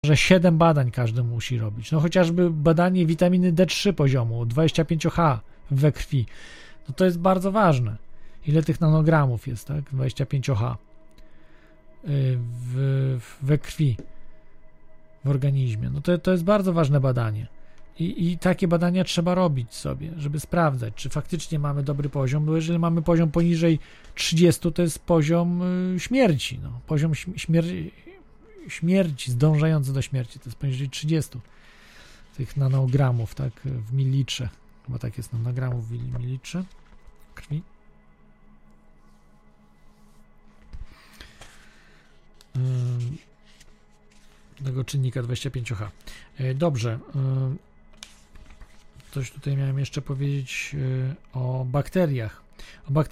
że 7 badań każdy musi robić. No chociażby badanie witaminy D3 poziomu 25H we krwi. No to jest bardzo ważne. Ile tych nanogramów jest, tak? 25H we krwi, w organizmie. No to jest bardzo ważne badanie. I takie badania trzeba robić sobie, żeby sprawdzać, czy faktycznie mamy dobry poziom, bo jeżeli mamy poziom poniżej 30, to jest poziom śmierci. No. Poziom śmierci, zdążający do śmierci, to jest poniżej 30 tych nanogramów, tak, w mililitrze. Bo tak jest, nanogramów w mililitrze krwi. Tego czynnika 25H. Dobrze. Coś tutaj miałem jeszcze powiedzieć o bakteriach.